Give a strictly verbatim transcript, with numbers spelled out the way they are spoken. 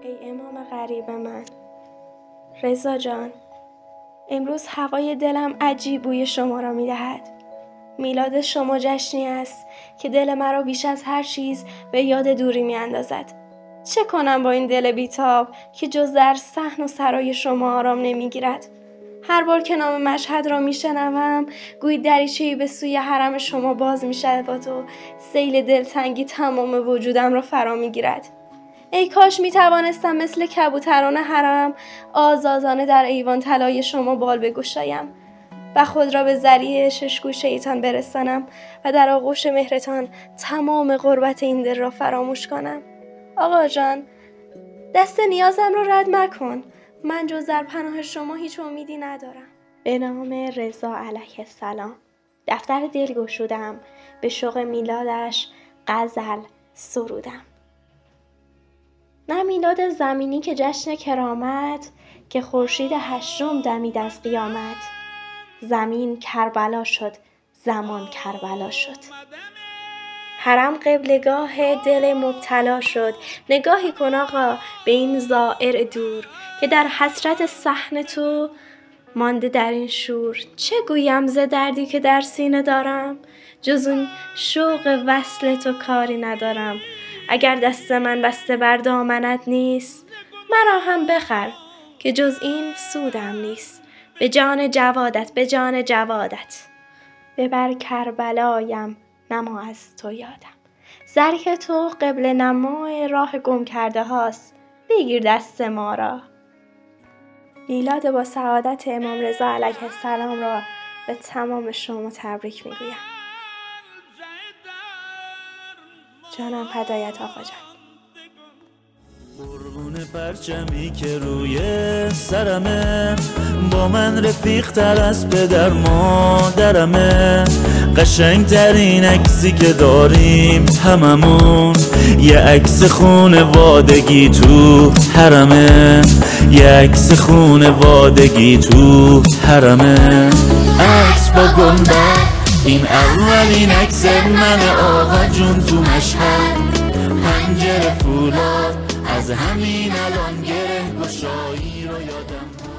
ای امام غریب من، رضا جان، امروز هوای دلم عجیب بوی شما را می دهد. میلاد شما جشنی است که دل مرا بیش از هر چیز به یاد دوری می اندازد. چه کنم با این دل بیتاب که جز در صحن و سرای شما آرام نمی گیرد؟ هر بار که نام مشهد را می شنوم گویی دریچه‌ای به سوی حرم شما باز می شود و سیل دلتنگی تمام وجودم را فرا می گیرد. ای کاش می توانستم مثل کبوتران حرم آزادانه در ایوان طلای شما بال بگشایم و خود را به ذریعه ششگوشه‌ایتان برسانم و در آغوش مهرتان تمام غربت این دل را فراموش کنم. آقا جان، دست نیازم را رد مکن. من جز در پناه شما هیچ امیدی ندارم. به نام رضا علیه السلام. دفتر دل گشودم، به شوق میلادش غزل سرودم. نه میلاد زمینی که جشن کرامت، که خورشید هشتم دمید از قیامت. زمین کربلا شد، زمان کربلا شد. حرم قبلگاه دل مبتلا شد. نگاهی کن آقا به این زائر دور که در حسرت صحن تو مانده در این شور. چه گویم ز دردی که در سینه دارم؟ جز اون شوق وصل تو کاری ندارم. اگر دست من بسته بر دامنت نیست، مرا هم بخر که جز این سودم نیست. به جان جوادت، به جان جوادت، ببر کربلایم نما از تو یادم. زرک تو قبل نمای راه گم کرده هاست، بگیر دست ما را. میلاد با سعادت امام رضا علیه السلام را به تمام شما تبریک میگویم. جانم فدایت آقا جان. قربون پرچمی که روی سرمه، با من رفیق تر از پدر مادرمه. قشنگ ترین عکسی که داریم هممون، یه عکس خونوادگی تو حرمه. یه عکس خونوادگی تو حرمه. عکس با گنبد، این اولین عکس من آقا جون تو مشهد. پنجره فولاد، از همین الان گره گشایی رو یادم